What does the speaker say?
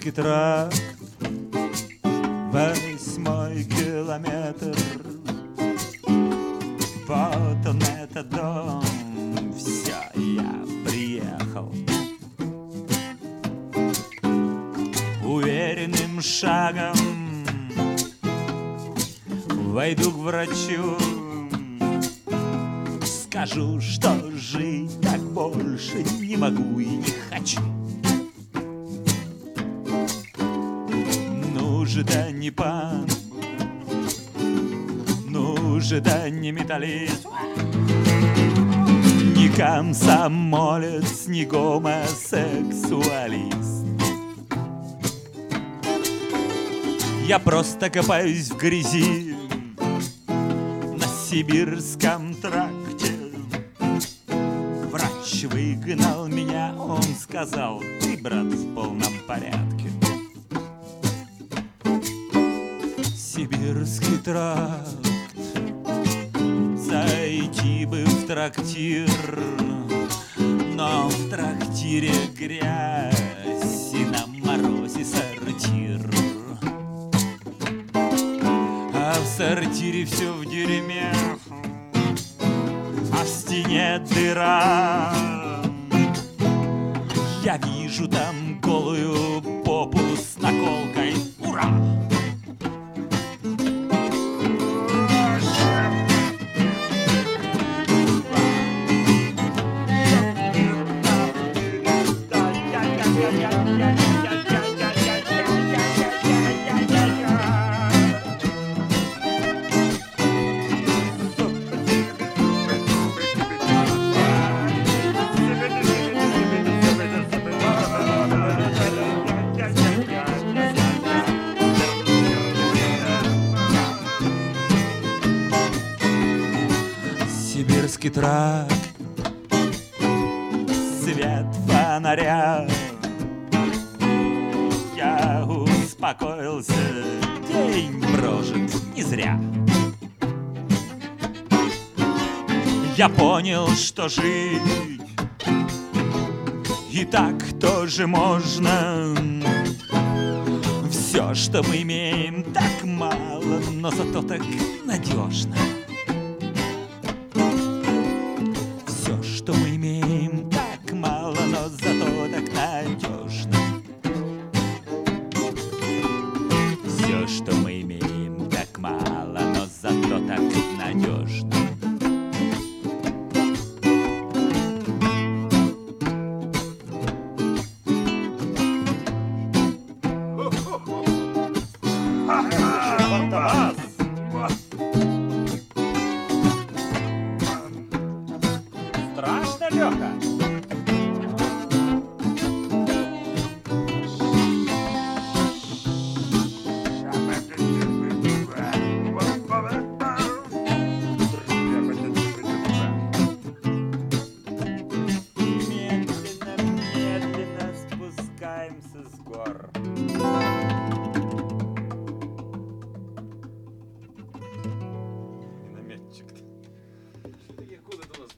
Сибирский тракт, 8-й километр. Вот он, этот дом, все, я приехал. Уверенным шагом войду к врачу, скажу, что жить так больше не могу и не хочу. Ну же, да не панк, ну же, да не металлист, не комсомолец, не гомосексуалист. Я просто копаюсь в грязи на Сибирском тракте. Врач выгнал меня, он сказал: ты, брат, в полном порядке. Сибирский тракт, зайти бы в трактир, но в трактире грязь и на морозе сортир. А в сортире все в дерьме, а в стене дыра. Я вижу там голую попу с наколкой. Ура! Сибирский тракт, свет фонаря. Я успокоился, день прожит не зря. Я понял, что жить и так тоже можно. Все, что мы имеем, так мало, но зато так надежно. Все, что мы имеем, так мало, но зато так надежно. Все, что мы имеем, так мало, но зато так надежно. Страшно, Лёха? Медленно спускаемся с гор. Минометчик-то. Такие годы у нас